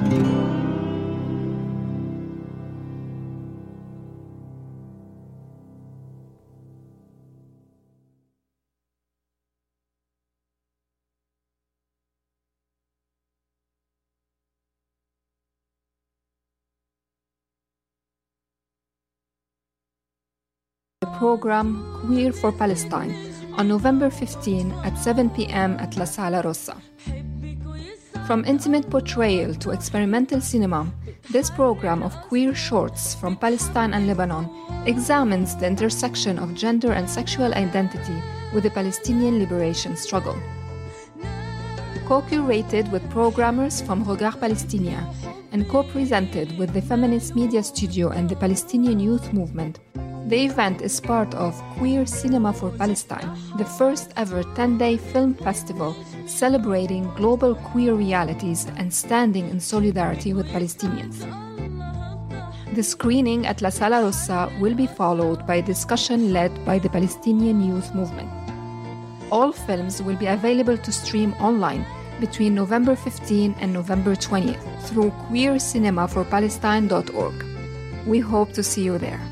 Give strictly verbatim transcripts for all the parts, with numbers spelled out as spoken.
Program Queer for Palestine on November fifteenth at seven p.m. at La Sala Rossa. From intimate portrayal to experimental cinema, this program of queer shorts from Palestine and Lebanon examines the intersection of gender and sexual identity with the Palestinian liberation struggle. Co-curated with programmers from Regard Palestinien and co-presented with the Feminist Media Studio and the Palestinian Youth Movement, the event is part of Queer Cinema for Palestine, the first ever ten-day film festival celebrating global queer realities and standing in solidarity with Palestinians. The screening at La Sala Rossa will be followed by a discussion led by the Palestinian Youth Movement. All films will be available to stream online between November fifteenth and November twentieth through queer cinema for palestine dot org. We hope to see you there.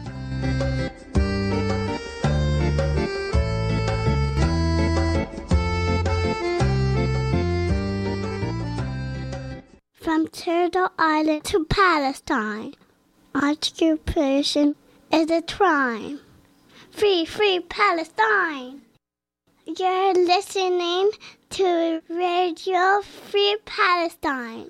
From Turtle Island to Palestine, occupation is a crime. Free, free Palestine! You're listening to Radio Free Palestine.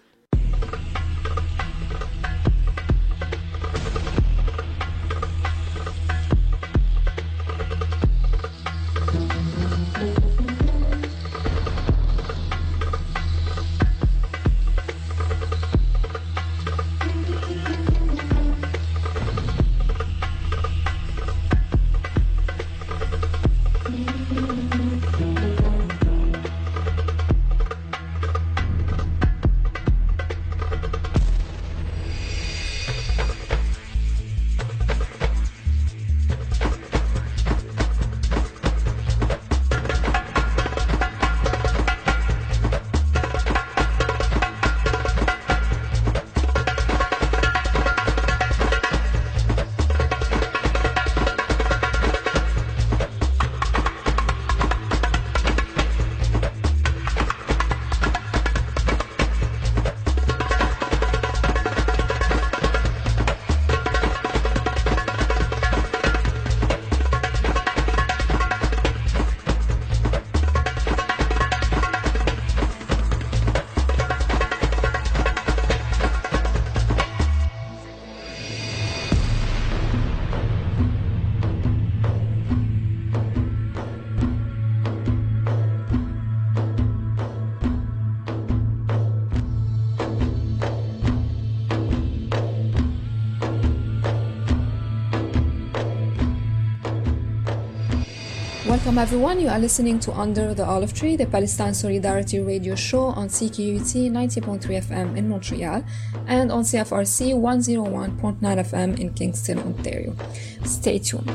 Welcome everyone, you are listening to Under the Olive Tree, the Palestine Solidarity radio show on C Q U T ninety point three F M in Montreal and on C F R C one oh one point nine F M in Kingston, Ontario. Stay tuned.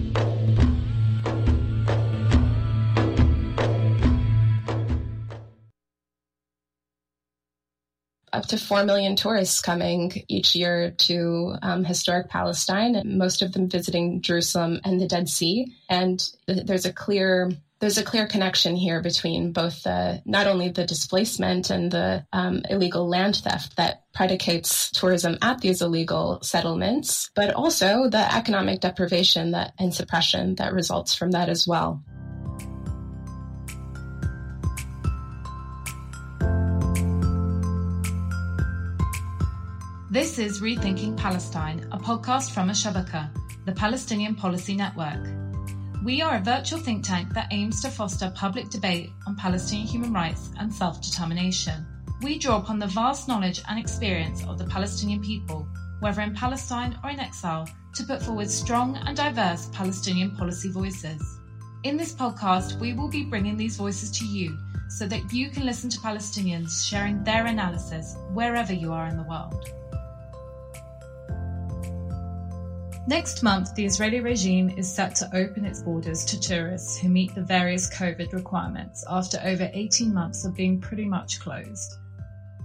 Up to four million tourists coming each year to um, historic Palestine, and most of them visiting Jerusalem and the Dead Sea. And th- there's a clear there's a clear connection here between both the, not only the displacement and the um, illegal land theft that predicates tourism at these illegal settlements, but also the economic deprivation that and suppression that results from that as well. This is Rethinking Palestine, a podcast from Ashabaka, the Palestinian Policy Network. We are a virtual think tank that aims to foster public debate on Palestinian human rights and self-determination. We draw upon the vast knowledge and experience of the Palestinian people, whether in Palestine or in exile, to put forward strong and diverse Palestinian policy voices. In this podcast, we will be bringing these voices to you so that you can listen to Palestinians sharing their analysis wherever you are in the world. Next month, the Israeli regime is set to open its borders to tourists who meet the various COVID requirements after over eighteen months of being pretty much closed.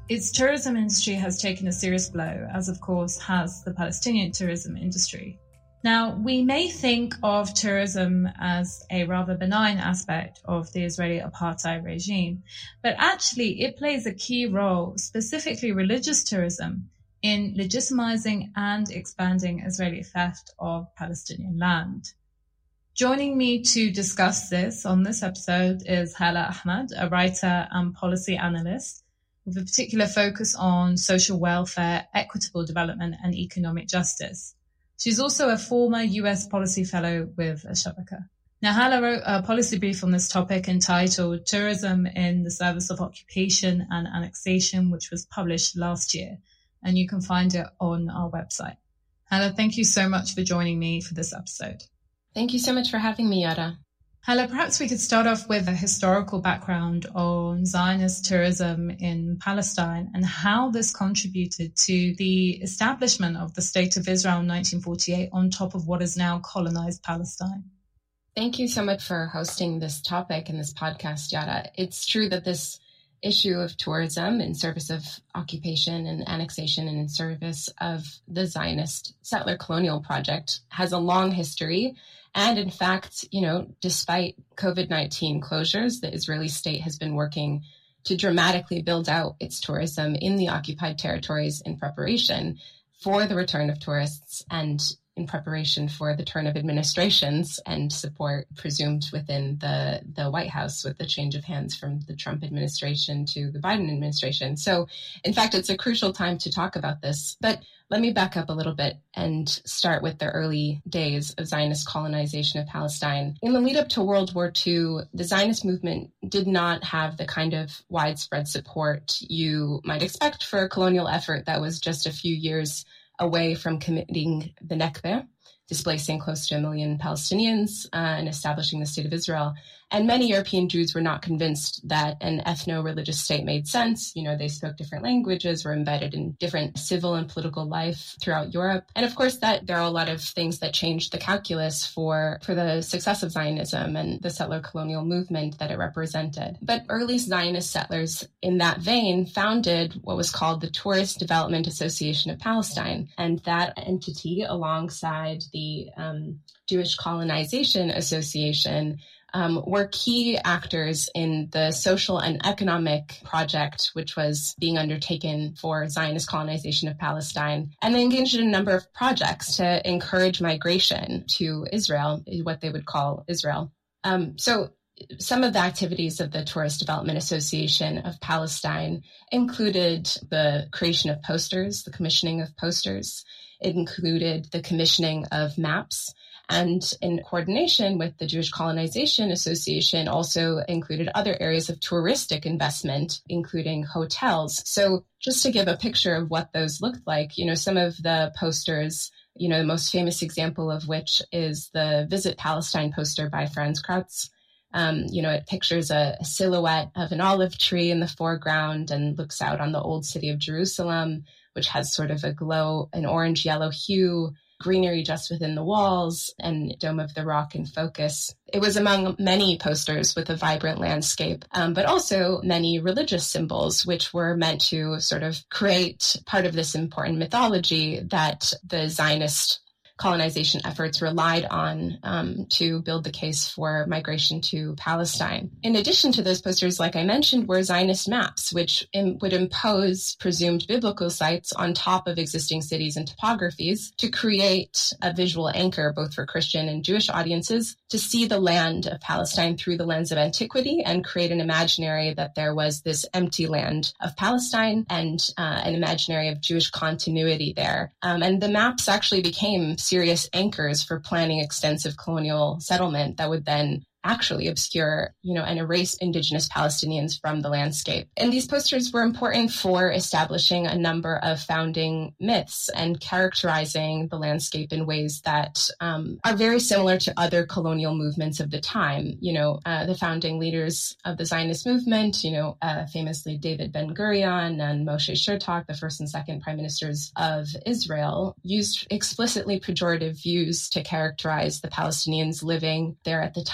its tourism industry has taken a serious blow, as of course has the Palestinian tourism industry. Now, we may think of tourism as a rather benign aspect of the Israeli apartheid regime, but actually it plays a key role, specifically religious tourism, in legitimizing and expanding Israeli theft of Palestinian land. Joining me to discuss this on this episode is Hala Ahmad, a writer and policy analyst with a particular focus on social welfare, equitable development, and economic justice. She's also a former U S policy fellow with Shabaka. Now, Hala wrote a policy brief on this topic entitled Tourism in the Service of Occupation and Annexation, which was published last year, and you can find it on our website. Hala, thank you so much for joining me for this episode. Thank you so much for having me, Yara. Hala, perhaps we could start off with a historical background on Zionist tourism in Palestine and how this contributed to the establishment of the State of Israel in nineteen forty-eight on top of what is now colonized Palestine. Thank you so much for hosting this topic in this podcast, Yara. It's true that this issue of tourism in service of occupation and annexation and in service of the Zionist settler colonial project has a long history. And in fact, you know, despite COVID nineteen closures, the Israeli state has been working to dramatically build out its tourism in the occupied territories in preparation for the return of tourists and in preparation for the turn of administrations and support presumed within the, the White House with the change of hands from the Trump administration to the Biden administration. So, in fact, it's a crucial time to talk about this. But let me back up a little bit and start with the early days of Zionist colonization of Palestine. In the lead up to World War Two, the Zionist movement did not have the kind of widespread support you might expect for a colonial effort that was just a few years away from committing the Nakba, displacing close to a million Palestinians uh, and establishing the State of Israel. And many European Jews were not convinced that an ethno-religious state made sense. You know, they spoke different languages, were embedded in different civil and political life throughout Europe. And of course, that there are a lot of things that changed the calculus for, for the success of Zionism and the settler colonial movement that it represented. But early Zionist settlers in that vein founded what was called the Tourist Development Association of Palestine. And that entity, alongside the um, Jewish Colonization Association, Um, were key actors in the social and economic project, which was being undertaken for Zionist colonization of Palestine. And they engaged in a number of projects to encourage migration to Israel, what they would call Israel. Um, so some of the activities of the Tourist Development Association of Palestine included the creation of posters, the commissioning of posters. It included the commissioning of maps. And in coordination with the Jewish Colonization Association, also included other areas of touristic investment, including hotels. So just to give a picture of what those looked like, you know, some of the posters, you know, the most famous example of which is the Visit Palestine poster by Franz Krautz. Um, you know, it pictures a, a silhouette of an olive tree in the foreground and looks out on the old city of Jerusalem, which has sort of a glow, an orange-yellow hue, greenery just within the walls, and Dome of the Rock in focus. It was among many posters with a vibrant landscape, um, but also many religious symbols, which were meant to sort of create part of this important mythology that the Zionist colonization efforts relied on um, to build the case for migration to Palestine. In addition to those posters, like I mentioned, were Zionist maps, which im- would impose presumed biblical sites on top of existing cities and topographies to create a visual anchor both for Christian and Jewish audiences to see the land of Palestine through the lens of antiquity and create an imaginary that there was this empty land of Palestine and uh, an imaginary of Jewish continuity there. Um, and the maps actually became serious anchors for planning extensive colonial settlement that would then actually obscure, you know, and erase indigenous Palestinians from the landscape. And these posters were important for establishing a number of founding myths and characterizing the landscape in ways that um, are very similar to other colonial movements of the time. You know, uh, the founding leaders of the Zionist movement, you know, uh, famously David Ben-Gurion and Moshe Shertok, the first and second prime ministers of Israel, used explicitly pejorative views to characterize the Palestinians living there at the time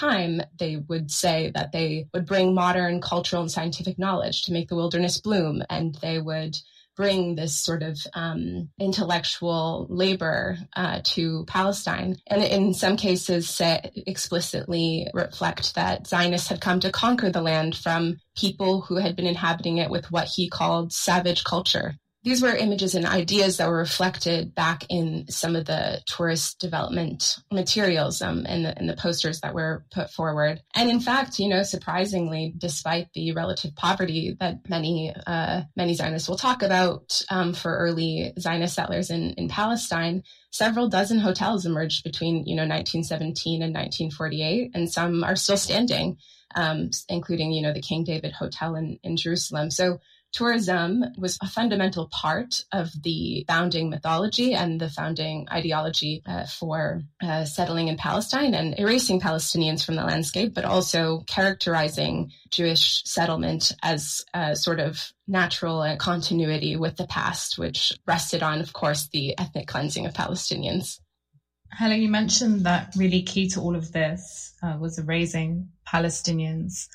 they would say that they would bring modern cultural and scientific knowledge to make the wilderness bloom, and they would bring this sort of um, intellectual labor uh, to Palestine. And in some cases say, explicitly reflect that Zionists had come to conquer the land from people who had been inhabiting it with what he called savage culture. These were images and ideas that were reflected back in some of the tourist development materials um, and, the, and the posters that were put forward. And in fact, you know, surprisingly, despite the relative poverty that many uh, many Zionists will talk about um, for early Zionist settlers in, in Palestine, several dozen hotels emerged between, you know, nineteen seventeen and nineteen forty-eight, and some are still standing, um, including, you know, the King David Hotel in, in Jerusalem. So tourism was a fundamental part of the founding mythology and the founding ideology uh, for uh, settling in Palestine and erasing Palestinians from the landscape, but also characterizing Jewish settlement as a sort of natural continuity with the past, which rested on, of course, the ethnic cleansing of Palestinians. Helen, you mentioned that really key to all of this uh, was erasing Palestinians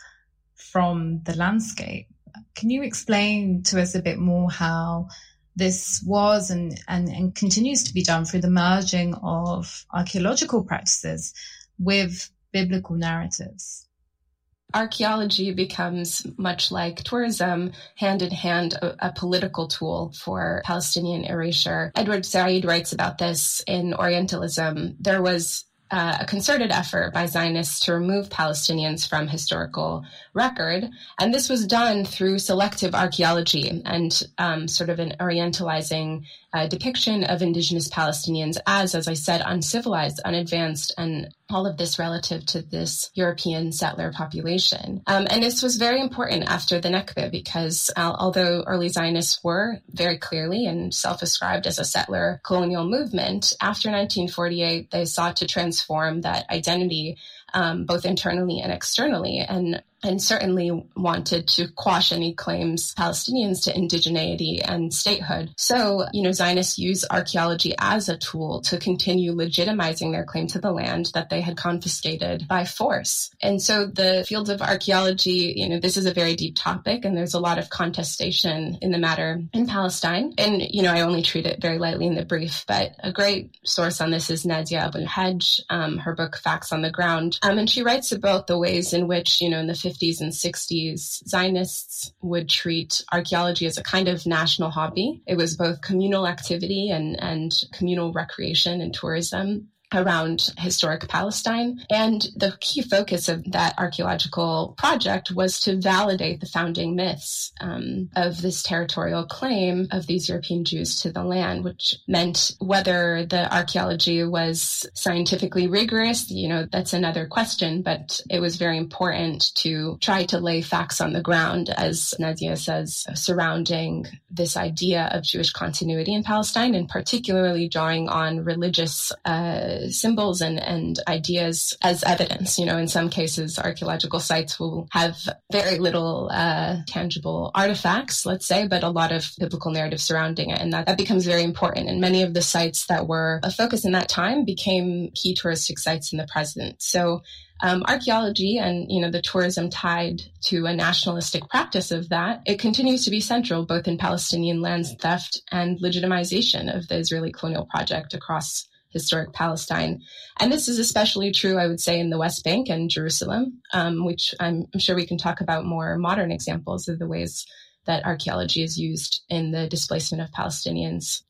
from the landscape. Can you explain to us a bit more how this was and, and, and continues to be done through the merging of archaeological practices with biblical narratives? Archaeology becomes, much like tourism, hand in hand a, a political tool for Palestinian erasure. Edward Said writes about this in Orientalism. There was Uh, a concerted effort by Zionists to remove Palestinians from historical record. And this was done through selective archaeology and um, sort of an orientalizing uh, depiction of indigenous Palestinians as, as I said, uncivilized, unadvanced, and all of this relative to this European settler population. Um, and this was very important after the Nakba because uh, although early Zionists were very clearly and self-ascribed as a settler colonial movement, after nineteen forty-eight, they sought to transform that identity um, both internally and externally, and and certainly wanted to quash any claims Palestinians to indigeneity and statehood. So, you know, Zionists use archaeology as a tool to continue legitimizing their claim to the land that they had confiscated by force. And so the field of archaeology, you know, this is a very deep topic, and there's a lot of contestation in the matter in Palestine. And, you know, I only treat it very lightly in the brief, but a great source on this is Nadia Abu-Hajj, um, her book Facts on the Ground. Um, and she writes about the ways in which, you know, in the fifties and sixties, Zionists would treat archaeology as a kind of national hobby. It was both communal activity and, and communal recreation and tourism around historic Palestine. And the key focus of that archaeological project was to validate the founding myths um, of this territorial claim of these European Jews to the land, which meant whether the archaeology was scientifically rigorous, you know, that's another question, but it was very important to try to lay facts on the ground, as Nadia says, surrounding this idea of Jewish continuity in Palestine, and particularly drawing on religious uh, symbols and, and ideas as evidence. You know, in some cases, archaeological sites will have very little uh, tangible artifacts, let's say, but a lot of biblical narrative surrounding it. And that, that becomes very important. And many of the sites that were a focus in that time became key touristic sites in the present. So Um, archaeology and, you know, the tourism tied to a nationalistic practice of that, it continues to be central both in Palestinian land theft and legitimization of the Israeli colonial project across historic Palestine. And this is especially true, I would say, in the West Bank and Jerusalem, um, which I'm, I'm sure we can talk about more modern examples of the ways that archaeology is used in the displacement of Palestinians.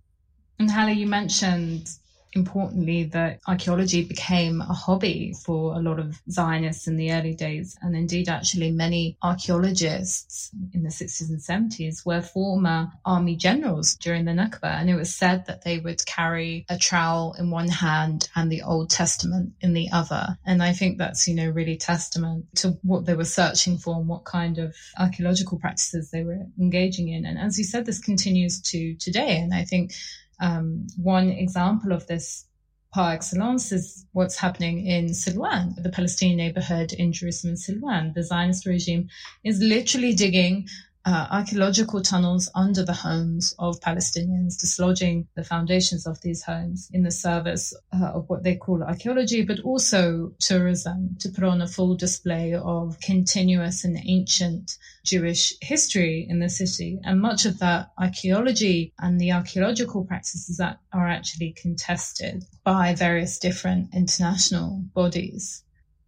And Halle, you mentioned importantly that archaeology became a hobby for a lot of Zionists in the early days. And indeed, actually, many archaeologists in the sixties and seventies were former army generals during the Nakba. And it was said that they would carry a trowel in one hand and the Old Testament in the other. And I think that's, you know, really testament to what they were searching for and what kind of archaeological practices they were engaging in. And as you said, this continues to today. And I think Um, one example of this par excellence is what's happening in Silwan, the Palestinian neighborhood in Jerusalem, Silwan. The Zionist regime is literally digging uh, archaeological tunnels under the homes of Palestinians, dislodging the foundations of these homes in the service uh, of what they call archaeology, but also tourism, to put on a full display of continuous and ancient Jewish history in the city. And much of that archaeology and the archaeological practices that are actually contested by various different international bodies.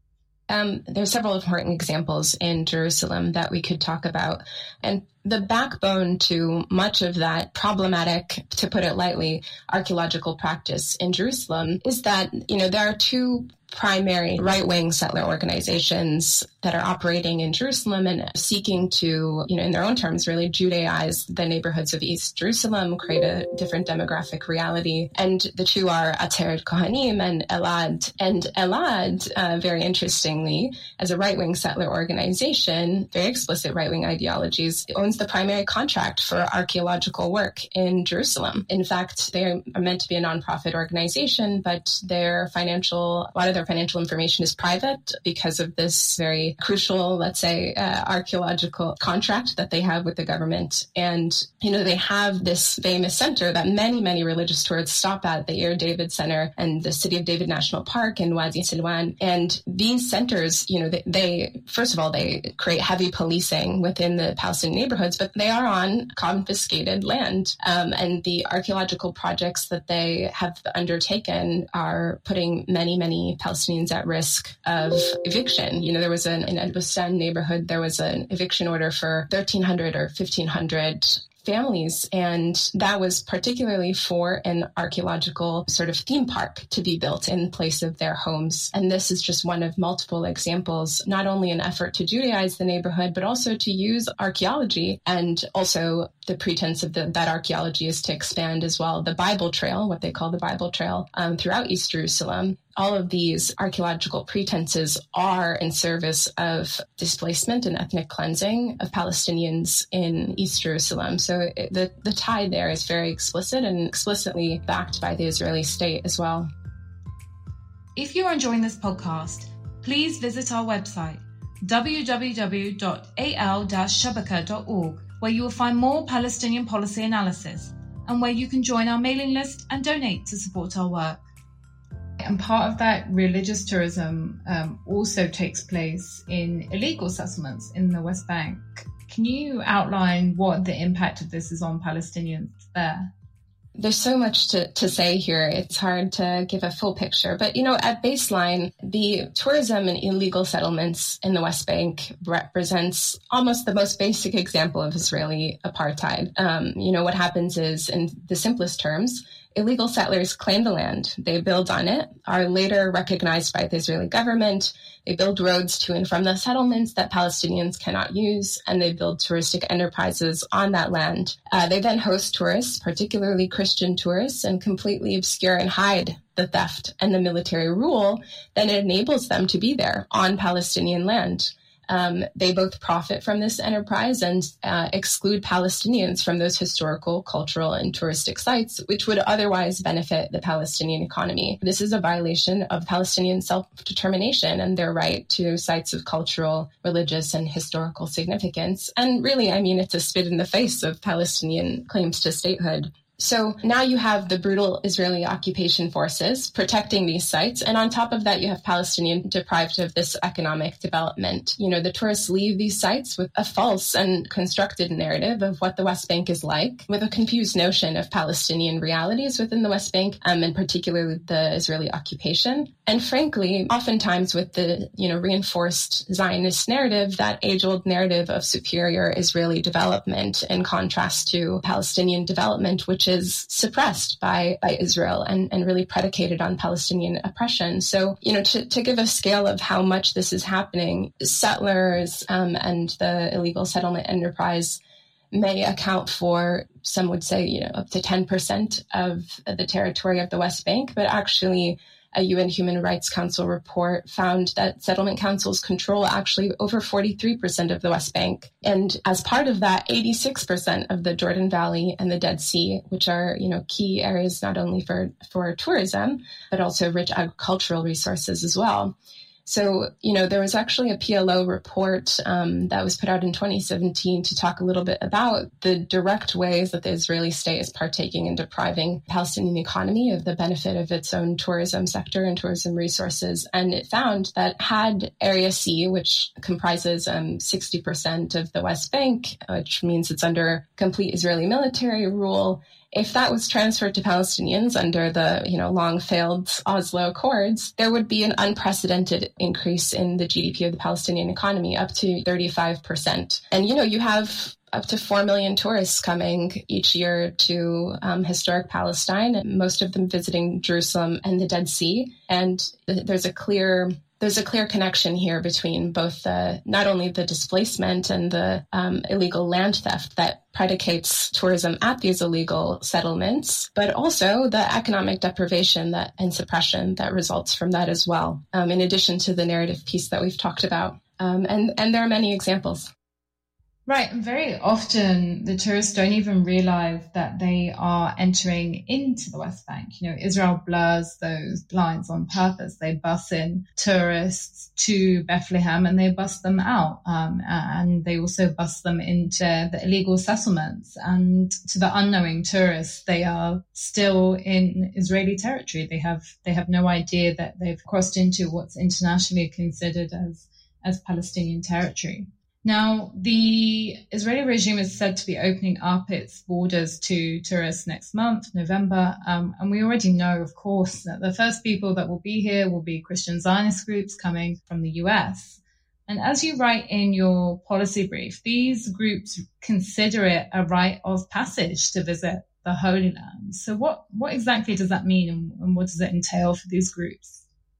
Um, there are several important examples in Jerusalem that we could talk about. And the backbone to much of that problematic, to put it lightly, archaeological practice in Jerusalem is that, you know, there are two primary right-wing settler organizations that are operating in Jerusalem and seeking to, you know, in their own terms, really Judaize the neighborhoods of East Jerusalem, create a different demographic reality. And the two are Ateret Kohanim and Elad. And Elad, uh, very interestingly, as a right-wing settler organization, very explicit right-wing ideologies, owns the primary contract for archaeological work in Jerusalem. In fact, they are meant to be a nonprofit organization, but their financial, a lot of their financial information is private because of this very crucial, let's say, uh, archaeological contract that they have with the government. And, you know, they have this famous center that many, many religious tourists stop at, the Ir David Center and the City of David National Park and Wadi Silwan. And these centers, you know, they, they first of all, they create heavy policing within the Palestinian neighborhoods, but they are on confiscated land. Um, and the archaeological projects that they have undertaken are putting many, many Palestinians at risk of eviction. You know, there was an, in Ed Bustan neighborhood, there was an eviction order for thirteen hundred or fifteen hundred families. And that was particularly for an archaeological sort of theme park to be built in place of their homes. And this is just one of multiple examples, not only an effort to Judaize the neighborhood, but also to use archaeology. And also the pretense of the, that archaeology is to expand as well the Bible Trail, what they call the Bible Trail, um, throughout East Jerusalem. All of these archaeological pretenses are in service of displacement and ethnic cleansing of Palestinians in East Jerusalem. So it, the, the tie there is very explicit and explicitly backed by the Israeli state as well. If you're enjoying this podcast, please visit our website, w w w dot a l dash shabaka dot org, where you will find more Palestinian policy analysis and where you can join our mailing list and donate to support our work. And part of that religious tourism um, also takes place in illegal settlements in the West Bank. Can you outline what the impact of this is on Palestinians there? There's so much to, to say here. It's hard to give a full picture. But, you know, at baseline, the tourism and illegal settlements in the West Bank represents almost the most basic example of Israeli apartheid. Um, you know, what happens is, in the simplest terms, illegal settlers claim the land, they build on it, are later recognized by the Israeli government, they build roads to and from the settlements that Palestinians cannot use, and they build touristic enterprises on that land. Uh, they then host tourists, particularly Christian tourists, and completely obscure and hide the theft and the military rule that enables them to be there on Palestinian land. Um, they both profit from this enterprise and uh, exclude Palestinians from those historical, cultural, and touristic sites, which would otherwise benefit the Palestinian economy. This is a violation of Palestinian self-determination and their right to sites of cultural, religious, and historical significance. And really, I mean, it's a spit in the face of Palestinian claims to statehood. So now you have the brutal Israeli occupation forces protecting these sites. And on top of that, you have Palestinians deprived of this economic development. You know, the tourists leave these sites with a false and constructed narrative of what the West Bank is like, with a confused notion of Palestinian realities within the West Bank, um, and particularly the Israeli occupation. And frankly, oftentimes with the, you know, reinforced Zionist narrative, that age-old narrative of superior Israeli development in contrast to Palestinian development, which is suppressed by, by Israel and, and really predicated on Palestinian oppression. So, you know, to, to give a scale of how much this is happening, settlers um, and the illegal settlement enterprise may account for, some would say, you know, up to ten percent of the territory of the West Bank, but actually a U N Human Rights Council report found that settlement councils control actually over forty-three percent of the West Bank. And as part of that, eighty-six percent of the Jordan Valley and the Dead Sea, which are, you know, key areas not only for, for tourism, but also rich agricultural resources as well. So, you know, there was actually a P L O report um, that was put out in twenty seventeen to talk a little bit about the direct ways that the Israeli state is partaking in depriving the Palestinian economy of the benefit of its own tourism sector and tourism resources. And it found that had Area C, which comprises um, sixty percent of the West Bank, which means it's under complete Israeli military rule, if that was transferred to Palestinians under the, you know, long failed Oslo Accords, there would be an unprecedented increase in the G D P of the Palestinian economy, up to thirty-five percent. And, you know, you have up to four million tourists coming each year to um, historic Palestine, most of them visiting Jerusalem and the Dead Sea. And th- there's a clear There's a clear connection here between both the, not only the displacement and the um, illegal land theft that predicates tourism at these illegal settlements, but also the economic deprivation that and suppression that results from that as well, um, in addition to the narrative piece that we've talked about. Um, and, and there are many examples. Right. And very often the tourists don't even realize that they are entering into the West Bank. You know, Israel blurs those lines on purpose. They bus in tourists to Bethlehem and they bus them out. Um, and they also bus them into the illegal settlements. And to the unknowing tourists, they are still in Israeli territory. They have, they have no idea that they've crossed into what's internationally considered as, as Palestinian territory. Now, the Israeli regime is said to be opening up its borders to tourists next month, November. Um, and we already know, of course, that the first people that will be here will be Christian Zionist groups coming from the U S. And as you write in your policy brief, these groups consider it a rite of passage to visit the Holy Land. So what, what exactly does that mean, and, and what does it entail for these groups?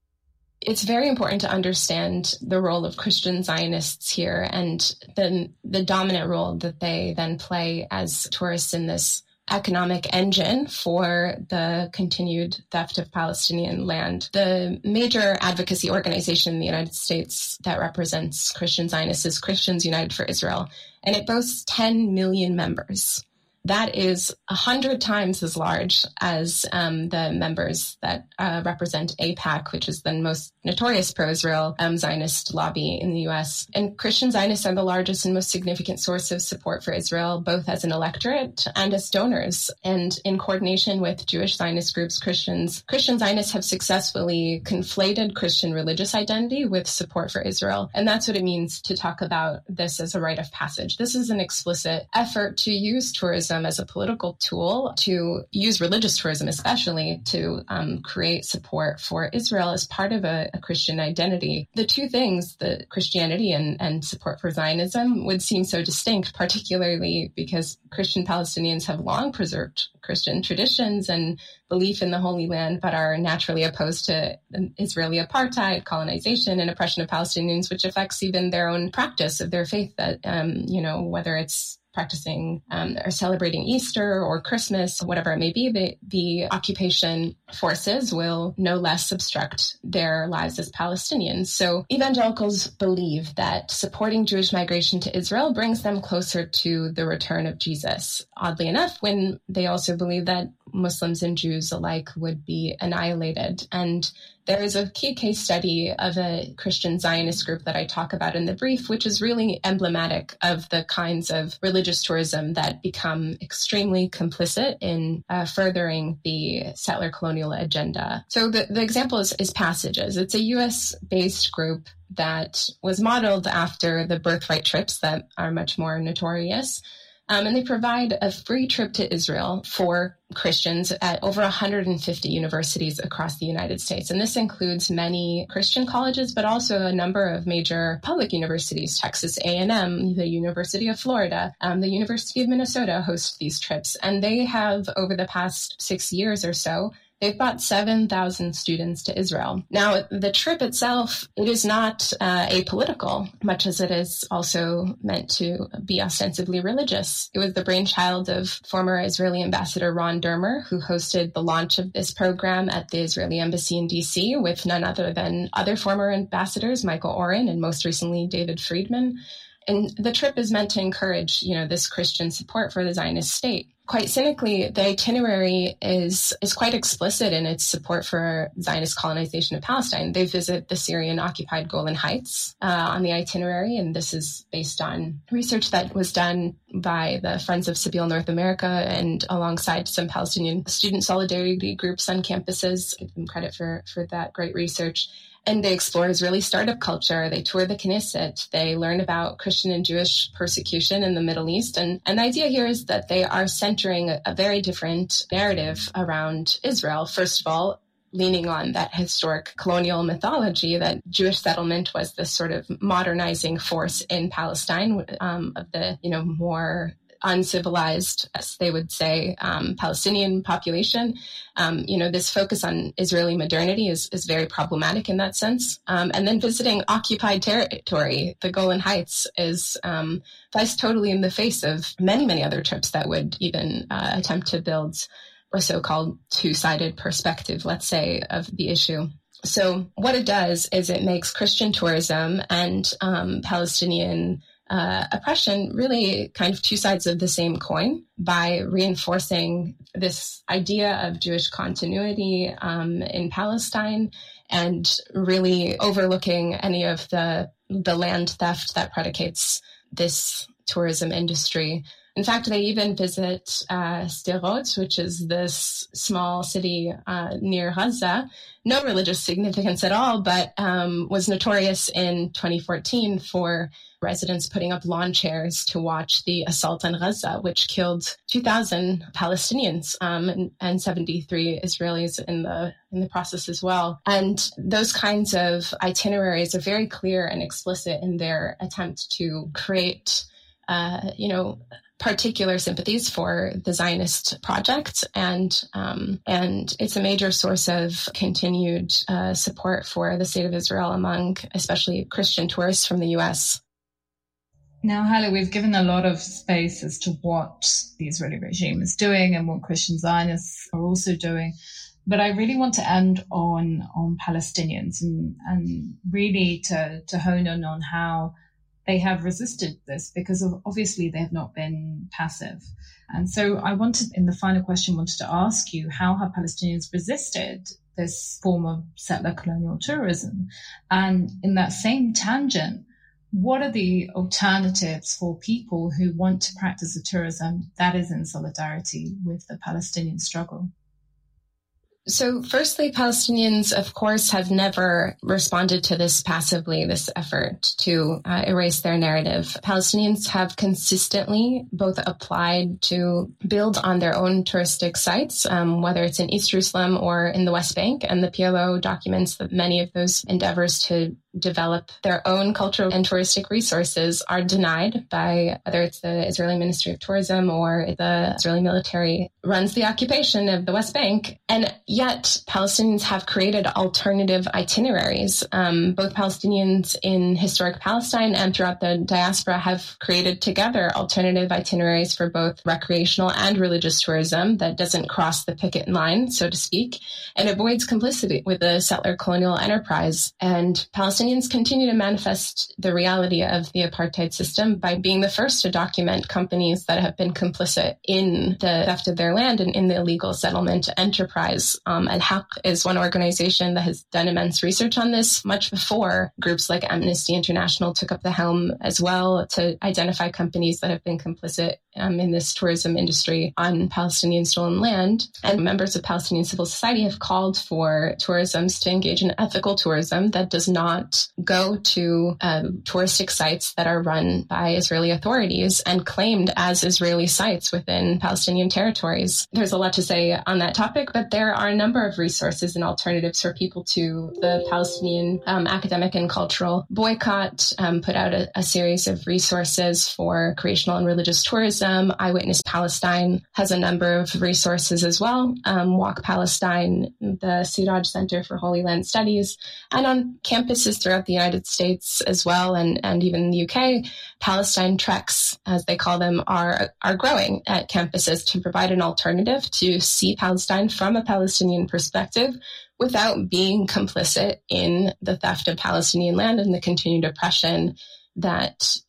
It's very important to understand the role of Christian Zionists here and the, the dominant role that they then play as tourists in this economic engine for the continued theft of Palestinian land. The major advocacy organization in the United States that represents Christian Zionists is Christians United for Israel, and it boasts ten million members. That is a hundred times as large as um, the members that uh, represent AIPAC, which is the most notorious pro-Israel um, Zionist lobby in the U S. And Christian Zionists are the largest and most significant source of support for Israel, both as an electorate and as donors. And in coordination with Jewish Zionist groups, Christians, Christian Zionists have successfully conflated Christian religious identity with support for Israel. And that's what it means to talk about this as a rite of passage. This is an explicit effort to use tourism as a political tool, to use religious tourism especially, to um, create support for Israel as part of a, a Christian identity. The two things, the Christianity and, and support for Zionism, would seem so distinct, particularly because Christian Palestinians have long preserved Christian traditions and belief in the Holy Land, but are naturally opposed to Israeli apartheid, colonization, and oppression of Palestinians, which affects even their own practice of their faith, that, um, you know, whether it's practicing um, or celebrating Easter or Christmas, whatever it may be, the, the occupation forces will no less obstruct their lives as Palestinians. So evangelicals believe that supporting Jewish migration to Israel brings them closer to the return of Jesus. Oddly enough, when they also believe that Muslims and Jews alike would be annihilated. And there is a key case study of a Christian Zionist group that I talk about in the brief, which is really emblematic of the kinds of religious tourism that become extremely complicit in uh, furthering the settler colonial agenda. So the, the example is, is Passages. It's a U S-based group that was modeled after the Birthright trips that are much more notorious. Um, and they provide a free trip to Israel for Christians at over one hundred fifty universities across the United States. And this includes many Christian colleges, but also a number of major public universities, Texas A and M, the University of Florida, um, the University of Minnesota host these trips. And they have, over the past six years or so, they've brought seven thousand students to Israel. Now, the trip itself, it is not uh, apolitical, much as it is also meant to be ostensibly religious. It was the brainchild of former Israeli ambassador Ron Dermer, who hosted the launch of this program at the Israeli embassy in D C with none other than other former ambassadors, Michael Oren and most recently David Friedman. And the trip is meant to encourage, you know, this Christian support for the Zionist state. Quite cynically, the itinerary is is quite explicit in its support for Zionist colonization of Palestine. They visit the Syrian-occupied Golan Heights uh, on the itinerary, and this is based on research that was done by the Friends of Sabeel North America and alongside some Palestinian student solidarity groups on campuses. Give them credit for, for that great research. And they explore Israeli startup culture. They tour the Knesset. They learn about Christian and Jewish persecution in the Middle East. And, and the idea here is that they are centering a, a very different narrative around Israel. First of all, leaning on that historic colonial mythology that Jewish settlement was this sort of modernizing force in Palestine um, of the, you know, more uncivilized, as they would say, um, Palestinian population. Um, you know, this focus on Israeli modernity is, is very problematic in that sense. Um, and then visiting occupied territory, the Golan Heights, is um, flies totally in the face of many, many other trips that would even uh, attempt to build a so-called two-sided perspective, let's say, of the issue. So what it does is it makes Christian tourism and um, Palestinian Uh, oppression really kind of two sides of the same coin by reinforcing this idea of Jewish continuity um, in Palestine and really overlooking any of the the land theft that predicates this tourism industry. In fact, they even visit uh, Sderot, which is this small city uh, near Gaza. No religious significance at all, but um, was notorious in twenty fourteen for residents putting up lawn chairs to watch the assault on Gaza, which killed two thousand Palestinians um, and, and seventy-three Israelis in the in the process as well. And those kinds of itineraries are very clear and explicit in their attempt to create, uh, you know, particular sympathies for the Zionist project, and um, and it's a major source of continued uh, support for the state of Israel among especially Christian tourists from the U S. Now, Hala, we've given a lot of space as to what the Israeli regime is doing and what Christian Zionists are also doing. But I really want to end on on Palestinians and, and really to, to hone in on how they have resisted this, because of, obviously they have not been passive. And so I wanted, in the final question, wanted to ask you, how have Palestinians resisted this form of settler colonial tourism? And in that same tangent, what are the alternatives for people who want to practice a tourism that is in solidarity with the Palestinian struggle? So firstly, Palestinians, of course, have never responded to this passively, this effort to uh, erase their narrative. Palestinians have consistently both applied to build on their own touristic sites, um, whether it's in East Jerusalem or in the West Bank, and the P L O documents that many of those endeavors to develop their own cultural and touristic resources are denied by whether it's the Israeli Ministry of Tourism or the Israeli military runs the occupation of the West Bank. And yet Palestinians have created alternative itineraries. Um, both Palestinians in historic Palestine and throughout the diaspora have created together alternative itineraries for both recreational and religious tourism that doesn't cross the picket line, so to speak, and avoids complicity with the settler colonial enterprise. And Palestinians continue to manifest the reality of the apartheid system by being the first to document companies that have been complicit in the theft of their land and in the illegal settlement enterprise. Um, Al-Haq is one organization that has done immense research on this much before groups like Amnesty International took up the helm as well to identify companies that have been complicit um, in this tourism industry on Palestinian stolen land. And members of Palestinian civil society have called for tourisms to engage in ethical tourism that does not go to um, touristic sites that are run by Israeli authorities and claimed as Israeli sites within Palestinian territories. There's a lot to say on that topic, but there are a number of resources and alternatives for people to the Palestinian um, academic and cultural boycott, um, put out a, a series of resources for creational and religious tourism. Eyewitness Palestine has a number of resources as well. Um, Walk Palestine, the Siraj Center for Holy Land Studies, and on campuses throughout the United States as well, and, and even in the U K, Palestine Treks, as they call them, are are growing at campuses to provide an alternative to see Palestine from a Palestinian perspective without being complicit in the theft of Palestinian land and the continued oppression that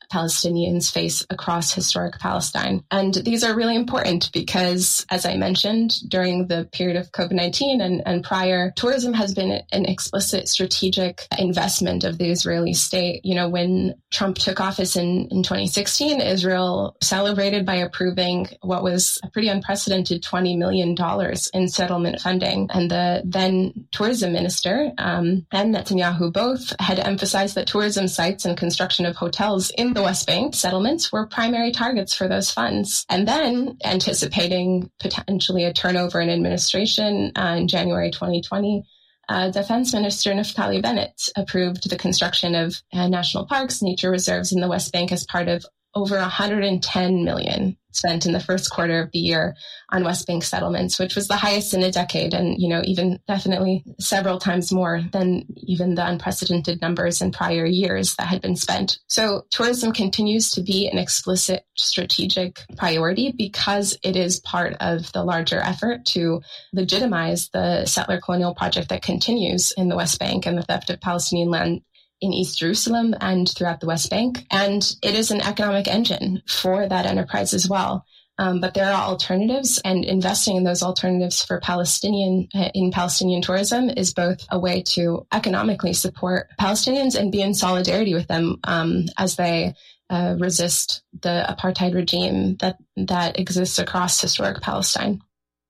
Palestinians face across historic Palestine. And these are really important because, as I mentioned, during the period of COVID nineteen and, and prior, tourism has been an explicit strategic investment of the Israeli state. You know, when Trump took office in, in twenty sixteen, Israel celebrated by approving what was a pretty unprecedented twenty million dollars in settlement funding. And the then tourism minister um, and Netanyahu both had emphasized that tourism sites and construction of hotels in the West Bank settlements were primary targets for those funds. And then, anticipating potentially a turnover in administration uh, in January twenty twenty, uh, Defense Minister Naftali Bennett approved the construction of uh, national parks, nature reserves in the West Bank as part of over one hundred ten million dollars spent in the first quarter of the year on West Bank settlements, which was the highest in a decade, and, you know, even definitely several times more than even the unprecedented numbers in prior years that had been spent. So tourism continues to be an explicit strategic priority because it is part of the larger effort to legitimize the settler colonial project that continues in the West Bank and the theft of Palestinian land in East Jerusalem and throughout the West Bank. And it is an economic engine for that enterprise as well. Um, but there are alternatives, and investing in those alternatives for Palestinian uh, in Palestinian tourism is both a way to economically support Palestinians and be in solidarity with them um, as they uh, resist the apartheid regime that that exists across historic Palestine.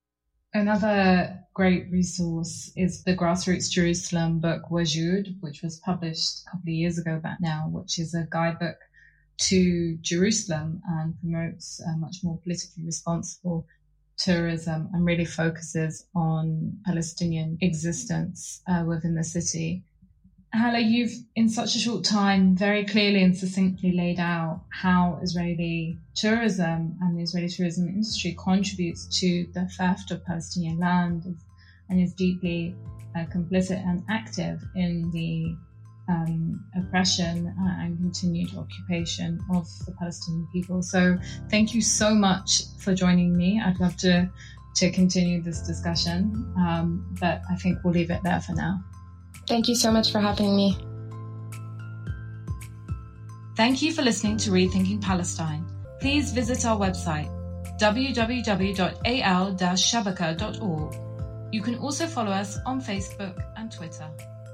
Another great resource is the Grassroots Jerusalem book Wajood, which was published a couple of years ago back now, which is a guidebook to Jerusalem and promotes a much more politically responsible tourism and really focuses on Palestinian existence uh, within the city. Hala, you've in such a short time very clearly and succinctly laid out how Israeli tourism and the Israeli tourism industry contributes to the theft of Palestinian land and is deeply uh, complicit and active in the um, oppression uh, and continued occupation of the Palestinian people. So thank you so much for joining me. I'd love to, to continue this discussion, um, but I think we'll leave it there for now. Thank you so much for having me. Thank you for listening to Rethinking Palestine. Please visit our website, w w w dot a l dash shabaka dot org. You can also follow us on Facebook and Twitter.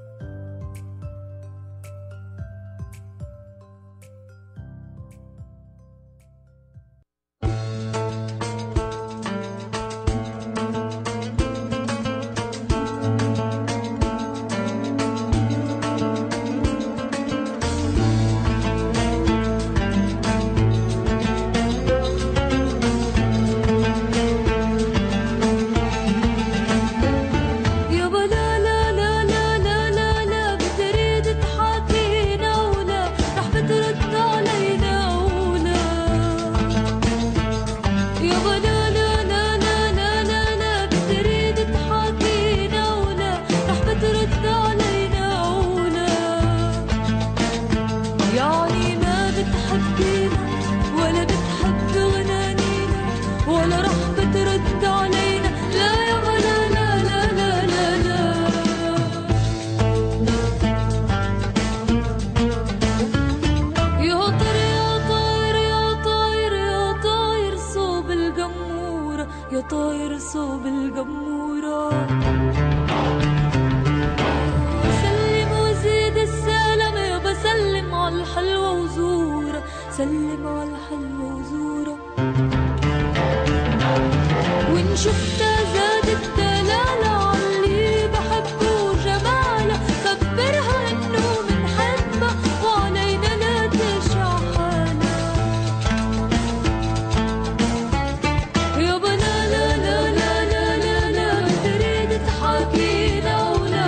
سلم على الحلوة وزورة وإن شفتها زادت دلالة عاللي بحبه وجماله خبرها إنه منحبها وعلينا لا تشع حالها يابا لا لا لا لا لا لا لا تريد تحاكينا ولا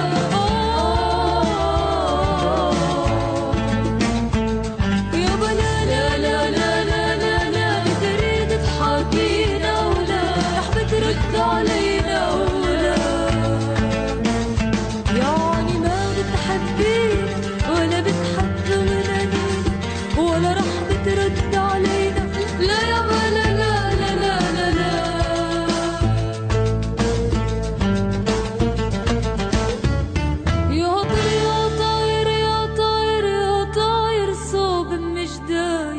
يابا لا لا لا لا لا لا لا تريد تحاكينا ولا رح بترد علينا ولا يعني ما بتحبينا ولا بتحب غنانينا ولا رح بترد علينا لا يابا لا لا لا لا لا لا يا طير يا طاير يا طاير يا طاير صوب مش داير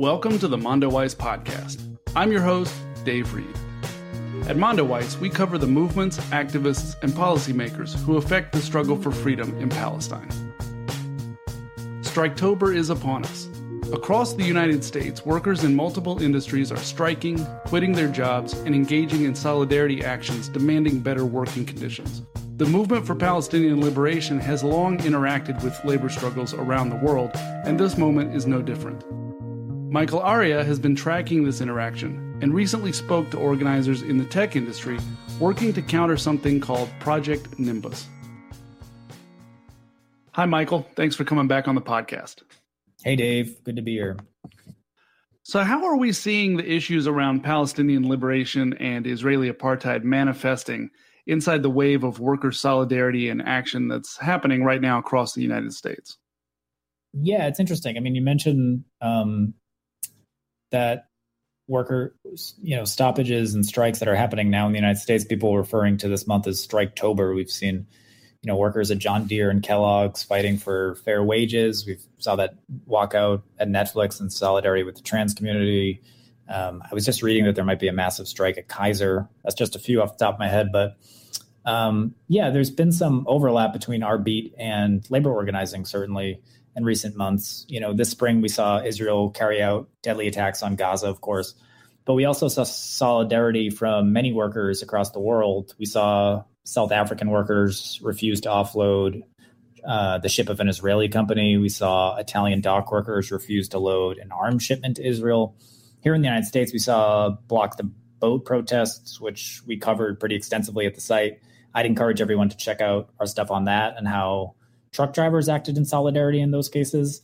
Welcome to the Mondoweiss podcast. I'm your host, Dave Reed. At Mondoweiss, we cover the movements, activists, and policymakers who affect the struggle for freedom in Palestine. Striketober is upon us. Across the United States, workers in multiple industries are striking, quitting their jobs, and engaging in solidarity actions demanding better working conditions. The movement for Palestinian liberation has long interacted with labor struggles around the world, and this moment is no different. Michael Aria has been tracking this interaction and recently spoke to organizers in the tech industry working to counter something called Project Nimbus. Hi, Michael. Thanks for coming back on the podcast. Hey, Dave. Good to be here. So how are we seeing the issues around Palestinian liberation and Israeli apartheid manifesting inside the wave of worker solidarity and action that's happening right now across the United States? Yeah, it's interesting. I mean, you mentioned um, that worker, you know, stoppages and strikes that are happening now in the United States. People referring to this month as Striketober. We've seen, you know, workers at John Deere and Kellogg's fighting for fair wages. We saw that walkout at Netflix in solidarity with the trans community. Um, I was just reading that there might be a massive strike at Kaiser. That's just a few off the top of my head. But um, yeah, there's been some overlap between our beat and labor organizing, certainly, in recent months. You know, this spring we saw Israel carry out deadly attacks on Gaza, of course, but we also saw solidarity from many workers across the world. We saw South African workers refuse to offload uh, the ship of an Israeli company. We saw Italian dock workers refuse to load an arms shipment to Israel. Here in the United States, we saw block the boat protests, which we covered pretty extensively at the site. I'd encourage everyone to check out our stuff on that and how truck drivers acted in solidarity in those cases.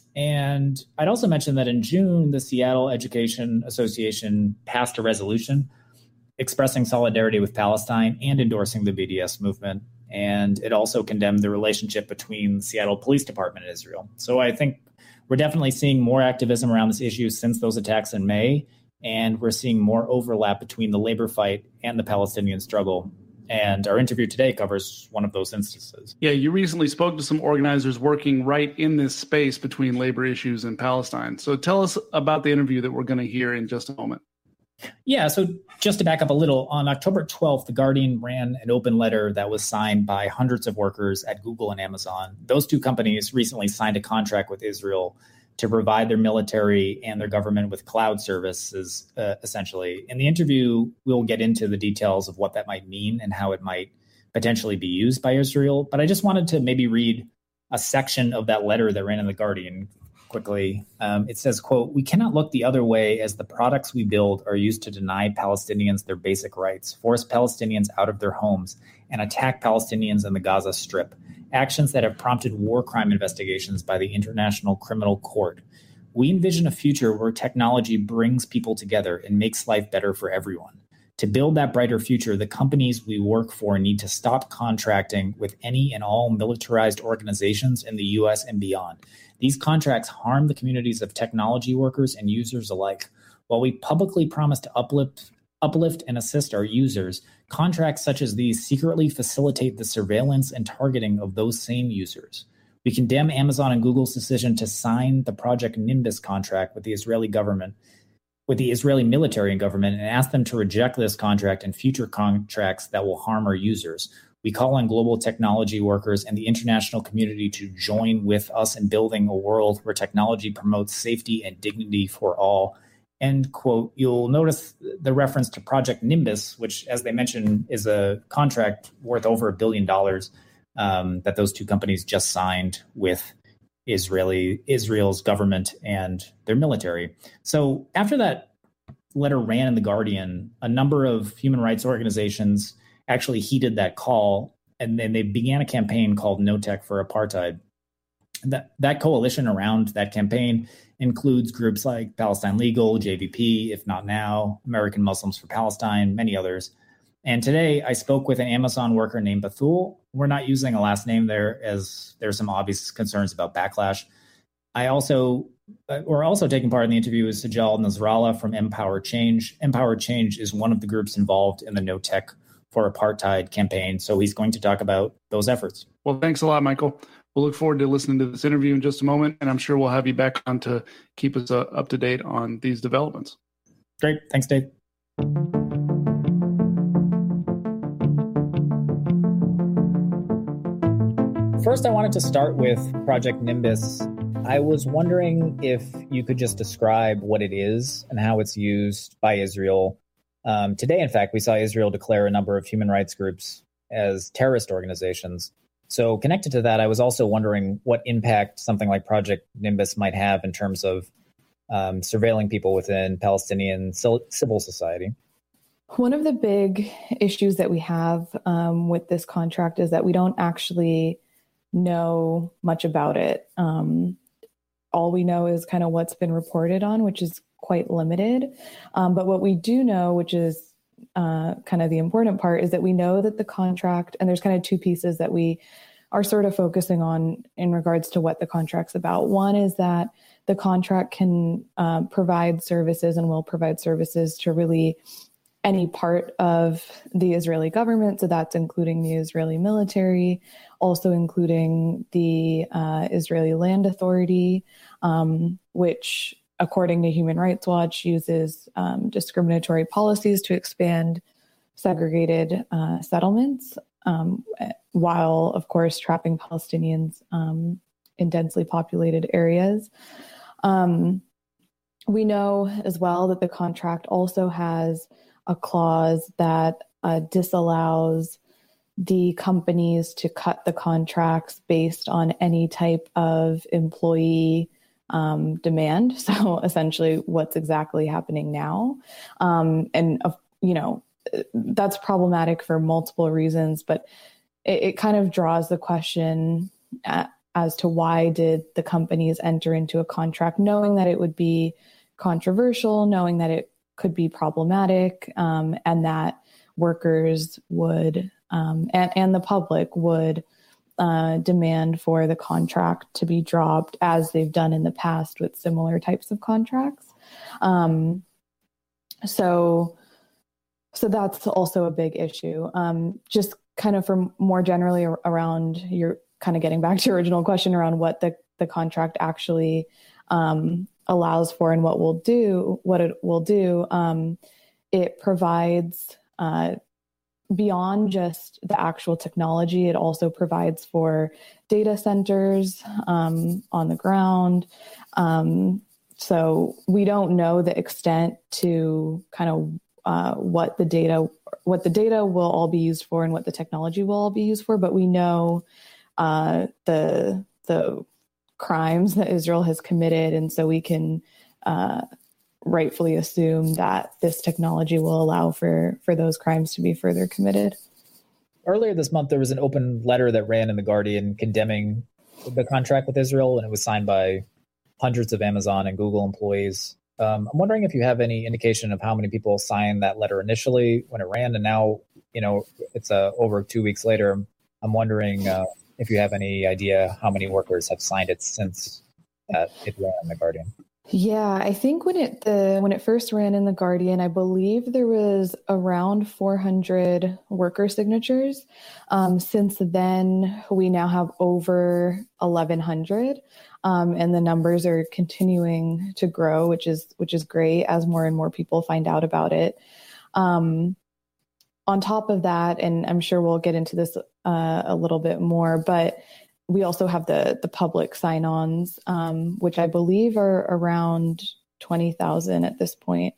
And I'd also mention that in June, the Seattle Education Association passed a resolution expressing solidarity with Palestine and endorsing the B D S movement. And it also condemned the relationship between the Seattle Police Department and Israel. So I think we're definitely seeing more activism around this issue since those attacks in May. And we're seeing more overlap between the labor fight and the Palestinian struggle. And our interview today covers one of those instances. Yeah, you recently spoke to some organizers working right in this space between labor issues and Palestine. So tell us about the interview that we're going to hear in just a moment. Yeah, so just to back up a little, on October twelfth, The Guardian ran an open letter that was signed by hundreds of workers at Google and Amazon. Those two companies recently signed a contract with Israel to provide their military and their government with cloud services, uh, essentially. In the interview, we'll get into the details of what that might mean and how it might potentially be used by Israel. But I just wanted to maybe read a section of that letter that ran in The Guardian quickly. Um, it says, quote, "We cannot look the other way as the products we build are used to deny Palestinians their basic rights, force Palestinians out of their homes, and attack Palestinians in the Gaza Strip. Actions that have prompted war crime investigations by the International Criminal Court. We envision a future where technology brings people together and makes life better for everyone. To build that brighter future, the companies we work for need to stop contracting with any and all militarized organizations in the U S and beyond. These contracts harm the communities of technology workers and users alike. While we publicly promise to uplift uplift and assist our users, contracts such as these secretly facilitate the surveillance and targeting of those same users. We condemn Amazon and Google's decision to sign the Project Nimbus contract with the Israeli government, with the Israeli military and government, and ask them to reject this contract and future contracts that will harm our users. We call on global technology workers and the international community to join with us in building a world where technology promotes safety and dignity for all." End quote. You'll notice the reference to Project Nimbus, which, as they mentioned, is a contract worth over a billion dollars um, that those two companies just signed with Israeli Israel's government and their military. So after that letter ran in The Guardian, a number of human rights organizations actually heeded that call, and then they began a campaign called No Tech for Apartheid. That, that coalition around that campaign includes groups like Palestine Legal, J V P, If Not Now, American Muslims for Palestine, many others. And today I spoke with an Amazon worker named Bethul. We're not using a last name there as there's some obvious concerns about backlash. I also, we're also taking part in the interview with Sajal Nasrallah from Empower Change. Empower Change is one of the groups involved in the No Tech for Apartheid campaign. So he's going to talk about those efforts. Well, thanks a lot, Michael. We'll look forward to listening to this interview in just a moment, and I'm sure we'll have you back on to keep us uh, up to date on these developments. Great. Thanks, Dave. First, I wanted to start with Project Nimbus. I was wondering if you could just describe what it is and how it's used by Israel. Um, today, in fact, we saw Israel declare a number of human rights groups as terrorist organizations. So connected to that, I was also wondering what impact something like Project Nimbus might have in terms of um, surveilling people within Palestinian civil society. One of the big issues that we have um, with this contract is that we don't actually know much about it. Um, all we know is kind of what's been reported on, which is quite limited. Um, but what we do know, which is uh, kind of the important part, is that we know that the contract, and there's kind of two pieces that we are sort of focusing on in regards to what the contract's about. One is that the contract can um, provide services and will provide services to really any part of the Israeli government. So that's including the Israeli military, also including the uh, Israeli Land Authority, um, which, according to Human Rights Watch, uses um, discriminatory policies to expand segregated uh, settlements, um, while, of course, trapping Palestinians um, in densely populated areas. Um, we know as well that the contract also has a clause that uh, disallows the companies to cut the contracts based on any type of employee um, demand. So essentially what's exactly happening now. Um, and, uh, you know, that's problematic for multiple reasons, but it, it kind of draws the question at, as to why did the companies enter into a contract knowing that it would be controversial, knowing that it could be problematic, um, and that workers would, um, and, and the public would uh, demand for the contract to be dropped, as they've done in the past with similar types of contracts. Um, so, so that's also a big issue. Um, just kind of for more generally around your kind of getting back to your original question around what the, the contract actually um, allows for and what we'll do, what it will do. Um, it provides uh, beyond just the actual technology. It also provides for data centers um, on the ground. Um, so we don't know the extent to kind of uh, what the data, what the data will all be used for and what the technology will all be used for. But we know uh, the the crimes that Israel has committed. And so we can uh, rightfully assume that this technology will allow for, for those crimes to be further committed. Earlier this month, there was an open letter that ran in The Guardian condemning the contract with Israel, and it was signed by hundreds of Amazon and Google employees. Um, I'm wondering if you have any indication of how many people signed that letter initially when it ran, and now, you know, it's uh, over two weeks later. I'm wondering uh, if you have any idea how many workers have signed it since uh, it ran in The Guardian. Yeah, I think when it the when it first ran in The Guardian, I believe there was around four hundred worker signatures. Um, since then, we now have over eleven hundred, um, and the numbers are continuing to grow, which is which is great as more and more people find out about it. Um, on top of that, and I'm sure we'll get into this uh, a little bit more, but we also have the the public sign-ons, um, which I believe are around twenty thousand at this point.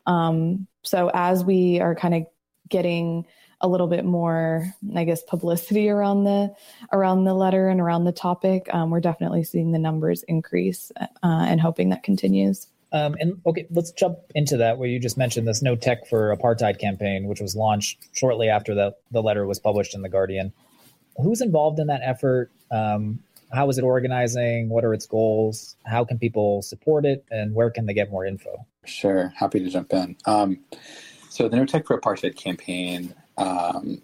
Um, so as we are kind of getting a little bit more, I guess, publicity around the around the letter and around the topic, um, we're definitely seeing the numbers increase uh, and hoping that continues. Um, and okay, let's jump into that, where you just mentioned this No Tech for Apartheid campaign, which was launched shortly after the, the letter was published in The Guardian. Who's involved in that effort? Um, how is it organizing? What are its goals? How can people support it? And where can they get more info? Sure. Happy to jump in. Um, so the No Tech for Apartheid campaign um,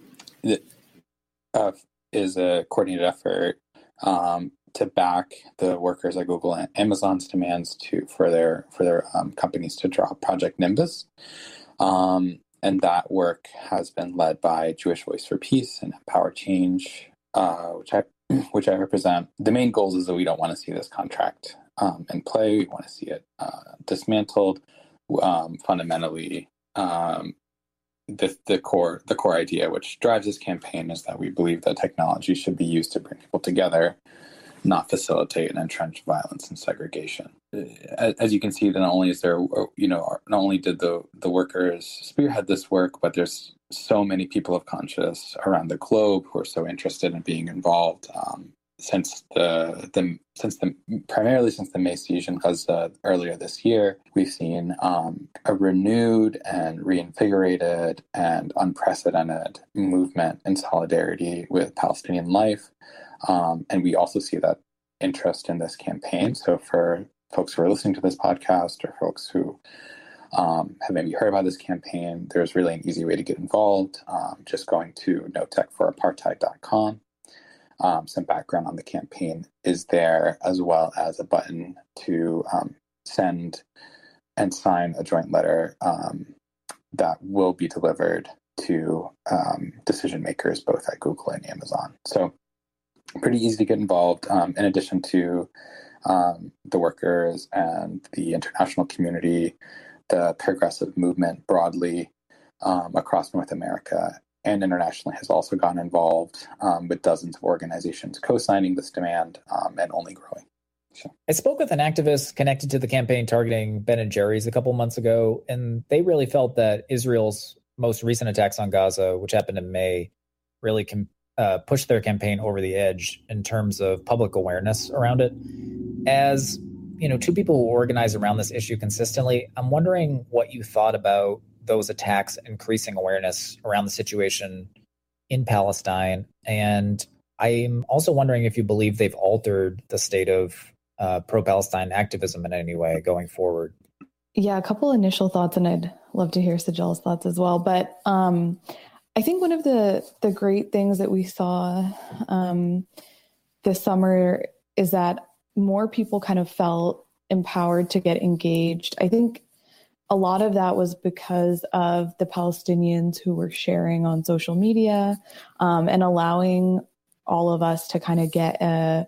uh, is a coordinated effort um, to back the workers at Google and Amazon's demands to for their for their um, companies to drop Project Nimbus. Um, and that work has been led by Jewish Voice for Peace and Empower Change, uh, which I which I represent, the main goals is that we don't want to see this contract um, in play. We want to see it uh, dismantled. Um, fundamentally, um, the the core the core idea which drives this campaign is that we believe that technology should be used to bring people together, not facilitate and entrench violence and segregation. As you can see, not only is there, you know, not only did the the workers spearhead this work, but there's so many people of conscience around the globe who are so interested in being involved. Um, since the the since the primarily since the May siege in Gaza earlier this year, we've seen um, a renewed and reinvigorated and unprecedented movement in solidarity with Palestinian life. Um, and we also see that interest in this campaign. So for folks who are listening to this podcast or folks who um, have maybe heard about this campaign, there's really an easy way to get involved. Um, just going to no tech for apartheid dot com. Um, some background on the campaign is there, as well as a button to um, send and sign a joint letter um, that will be delivered to um, decision makers both at Google and Amazon. So pretty easy to get involved. Um, in addition to um, the workers and the international community, the progressive movement broadly um, across North America and internationally has also gotten involved um, with dozens of organizations co-signing this demand um, and only growing. So. I spoke with an activist connected to the campaign targeting Ben and Jerry's a couple months ago, and they really felt that Israel's most recent attacks on Gaza, which happened in May, really com- uh, pushed their campaign over the edge in terms of public awareness around it. As you know, two people who organize around this issue consistently, I'm wondering what you thought about those attacks increasing awareness around the situation in Palestine. And I'm also wondering if you believe they've altered the state of uh, pro-Palestine activism in any way going forward. Yeah, a couple initial thoughts, and I'd love to hear Sajal's thoughts as well. But um, I think one of the, the great things that we saw um, this summer is that more people kind of felt empowered to get engaged. I think a lot of that was because of the Palestinians who were sharing on social media um, and allowing all of us to kind of get a,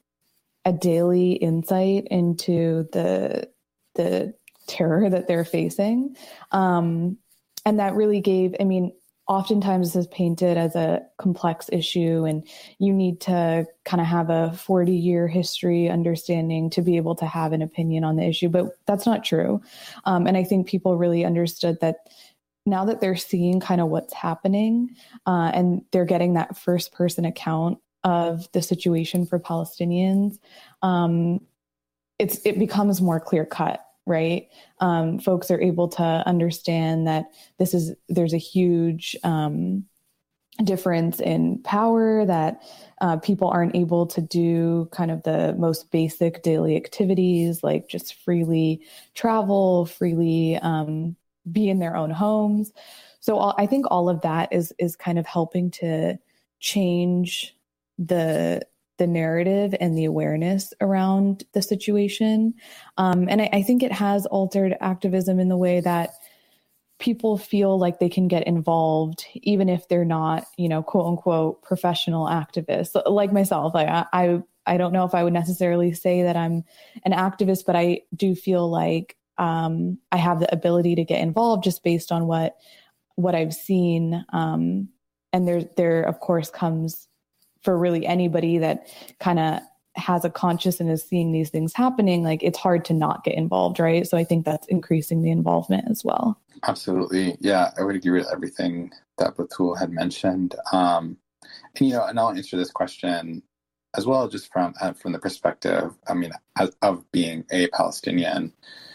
a daily insight into the the terror that they're facing. Um, and that really gave, I mean, oftentimes this is painted as a complex issue and you need to kind of have a forty year history understanding to be able to have an opinion on the issue, but that's not true. Um, and I think people really understood that now that they're seeing kind of what's happening uh, and they're getting that first person account of the situation for Palestinians, um, it's it becomes more clear cut. Right. Um, folks are able to understand that this is there's a huge um, difference in power, that uh, people aren't able to do kind of the most basic daily activities like just freely travel, freely um, be in their own homes. So all, I think all of that is is kind of helping to change the the narrative and the awareness around the situation. Um, and I, I think it has altered activism in the way that people feel like they can get involved, even if they're not, you know, quote unquote, professional activists like myself. Like I, I, I don't know if I would necessarily say that I'm an activist, but I do feel like um, I have the ability to get involved just based on what, what I've seen. Um, and there, there of course comes for really anybody that kind of has a conscience and is seeing these things happening, like it's hard to not get involved, right? So I think that's increasing the involvement as well. Absolutely. Yeah, I would agree with everything that Batul had mentioned. Um, and, you know, and I'll answer this question as well, just from uh, from the perspective, I mean, as, of being a Palestinian,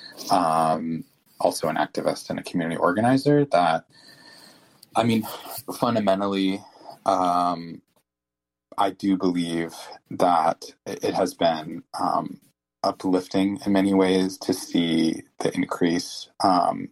um, also an activist and a community organizer, that, I mean, fundamentally, um, I do believe that it has been um, uplifting in many ways to see the increase um,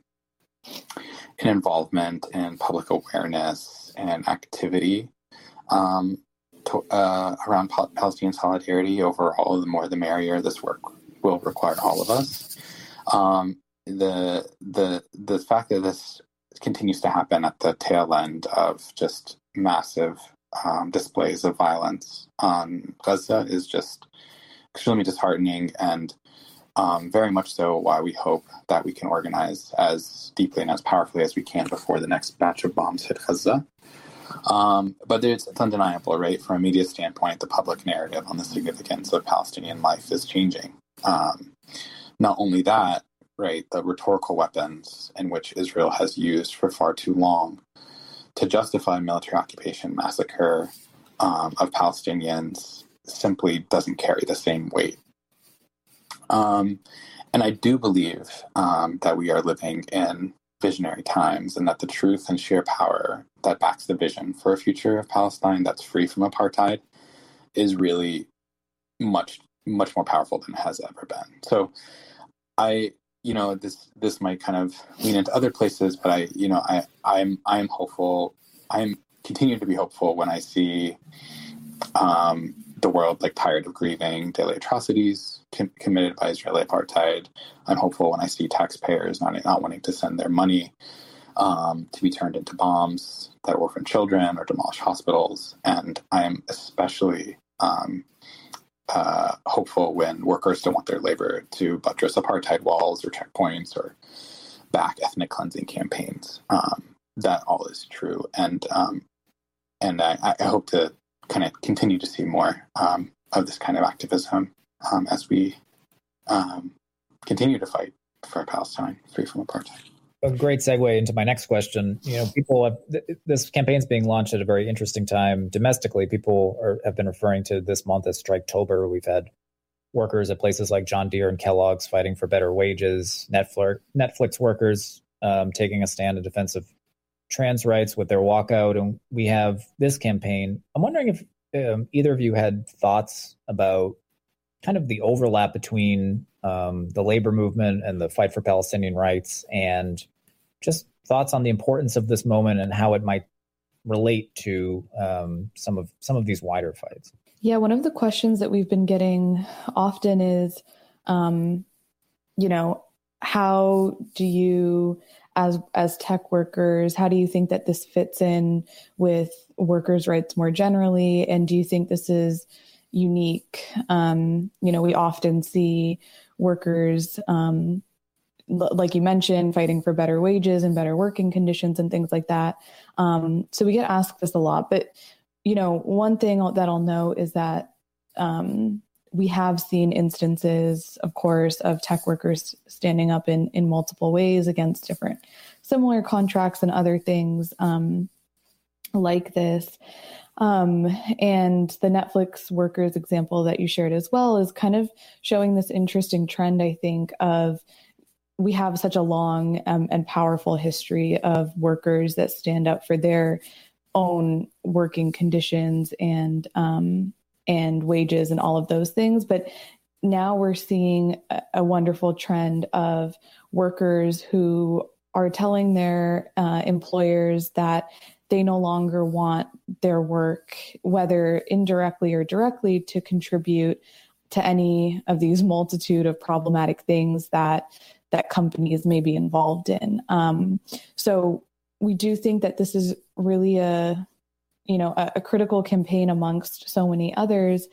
in involvement in public awareness and activity um, to, uh, around Pal- Palestinian solidarity. Overall, the more the merrier. This work will require all of us. Um, the the the fact that this continues to happen at the tail end of just massive um, displays of violence on Gaza is just extremely disheartening, and um, very much so why we hope that we can organize as deeply and as powerfully as we can before the next batch of bombs hit Gaza. Um, but it's, it's undeniable, right? From a media standpoint, the public narrative on the significance of Palestinian life is changing. Um, not only that, right, the rhetorical weapons in which Israel has used for far too long to justify military occupation, massacre um, of Palestinians simply doesn't carry the same weight. Um, and I do believe um, that we are living in visionary times, and that the truth and sheer power that backs the vision for a future of Palestine that's free from apartheid is really much, much more powerful than it has ever been. So I, you know, this this might kind of lean into other places, but I, you know, I, I'm I'm hopeful. I'm continue to be hopeful when I see um, the world like tired of grieving daily atrocities com- committed by Israeli apartheid. I'm hopeful when I see taxpayers not not wanting to send their money um, to be turned into bombs that orphan children or demolish hospitals. And I'm especially um, uh, hopeful when workers don't want their labor to buttress apartheid walls or checkpoints or back ethnic cleansing campaigns. Um, that all is true. And um, and I, I hope to kind of continue to see more um, of this kind of activism um, as we um, continue to fight for Palestine free from apartheid. A great segue into my next question. You know, people have, th- this campaign's being launched at a very interesting time domestically. People are, have been referring to this month as Striketober. We've had workers at places like John Deere and Kellogg's fighting for better wages. Netflix, Netflix workers um, taking a stand in defense of trans rights with their walkout. And we have this campaign. I'm wondering if um, either of you had thoughts about kind of the overlap between um, the labor movement and the fight for Palestinian rights, and just thoughts on the importance of this moment and how it might relate to um, some of some of these wider fights. Yeah, one of the questions that we've been getting often is, um, you know, how do you, as as tech workers, how do you think that this fits in with workers' rights more generally? And do you think this is unique? Um, you know, we often see workers, um, l- like you mentioned, fighting for better wages and better working conditions and things like that. Um, so we get asked this a lot. But, you know, one thing that I'll note is that um, we have seen instances, of course, of tech workers standing up in, in multiple ways against different similar contracts and other things um, like this. Um, and the Netflix workers example that you shared as well is kind of showing this interesting trend, I think, of we have such a long um, and powerful history of workers that stand up for their own working conditions and um, and wages and all of those things. But now we're seeing a, a wonderful trend of workers who are telling their uh, employers that they no longer want their work, whether indirectly or directly, to contribute to any of these multitude of problematic things that that companies may be involved in. Um, so we do think that this is really a, you know, a, a critical campaign amongst so many others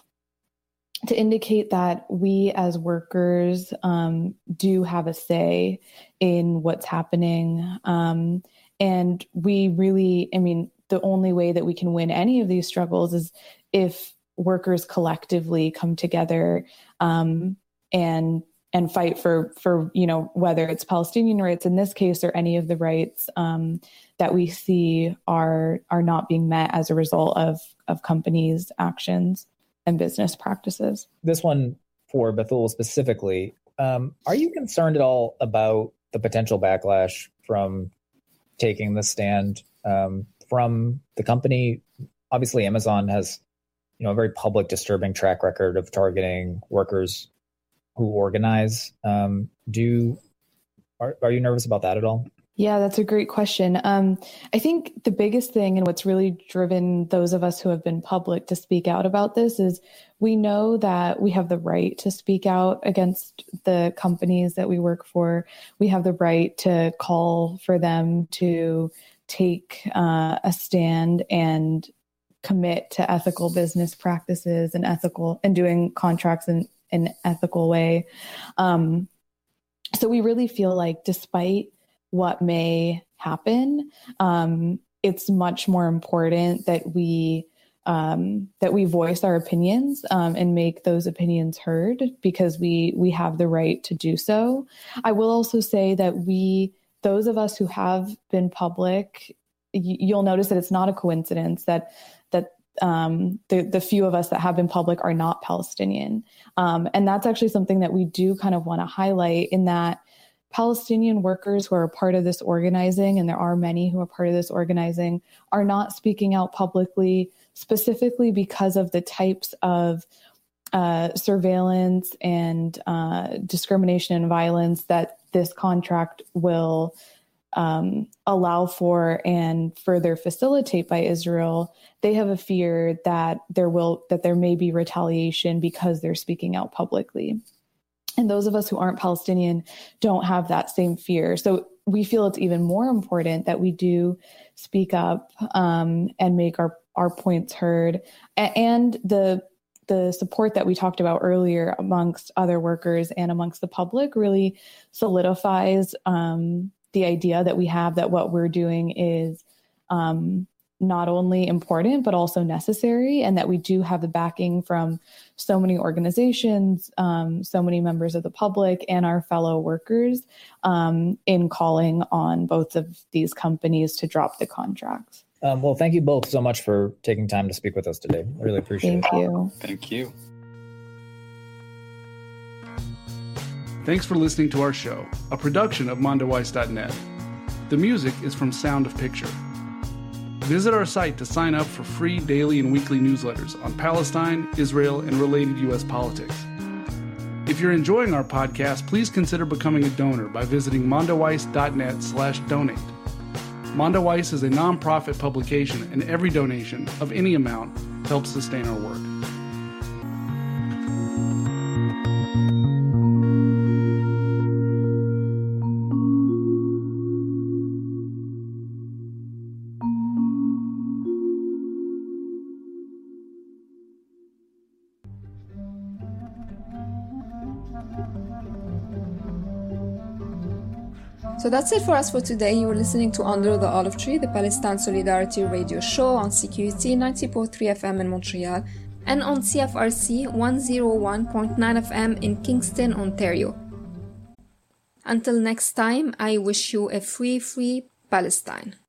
to indicate that we as workers um, do have a say in what's happening. Um, And we really, I mean, the only way that we can win any of these struggles is if workers collectively come together um, and and fight for, for, you know, whether it's Palestinian rights in this case or any of the rights um, that we see are are not being met as a result of of companies' actions and business practices. This one for Bethul specifically, um, are you concerned at all about the potential backlash from taking the stand um, from the company? Obviously, Amazon has, you know, a very public, disturbing track record of targeting workers who organize. Um, do are, are you nervous about that at all? Yeah, that's a great question. Um, I think the biggest thing and what's really driven those of us who have been public to speak out about this is we know that we have the right to speak out against the companies that we work for. We have the right to call for them to take uh, a stand and commit to ethical business practices and ethical and doing contracts in an ethical way. Um, so we really feel like despite what may happen, um, it's much more important that we um, that we voice our opinions um, and make those opinions heard, because we we have the right to do so. I will also say that we, those of us who have been public, y- you'll notice that it's not a coincidence that that um, the the few of us that have been public are not Palestinian, um, and that's actually something that we do kind of want to highlight, in that Palestinian workers who are a part of this organizing, and there are many who are part of this organizing, are not speaking out publicly, specifically because of the types of uh, surveillance and uh, discrimination and violence that this contract will um, allow for and further facilitate by Israel. They have a fear that there will that there may be retaliation because they're speaking out publicly. And those of us who aren't Palestinian don't have that same fear. So we feel it's even more important that we do speak up um, and make our, our points heard. A- and the the support that we talked about earlier amongst other workers and amongst the public really solidifies um, the idea that we have that what we're doing is um, not only important, but also necessary, and that we do have the backing from so many organizations, um, so many members of the public and our fellow workers um, in calling on both of these companies to drop the contracts. Um, well, thank you both so much for taking time to speak with us today. I really appreciate thank it. You. Thank you. Thanks for listening to our show, a production of Mondoweiss dot net. The music is from Sound of Picture. Visit our site to sign up for free daily and weekly newsletters on Palestine, Israel, and related U S politics. If you're enjoying our podcast, please consider becoming a donor by visiting Mondoweiss dot net slash donate. Mondoweiss is a nonprofit publication, and every donation of any amount helps sustain our work. So that's it for us for today. You were listening to Under the Olive Tree, the Palestine Solidarity radio show on C Q T ninety point three F M in Montreal and on C F R C one oh one point nine F M in Kingston, Ontario. Until next time, I wish you a free, free Palestine.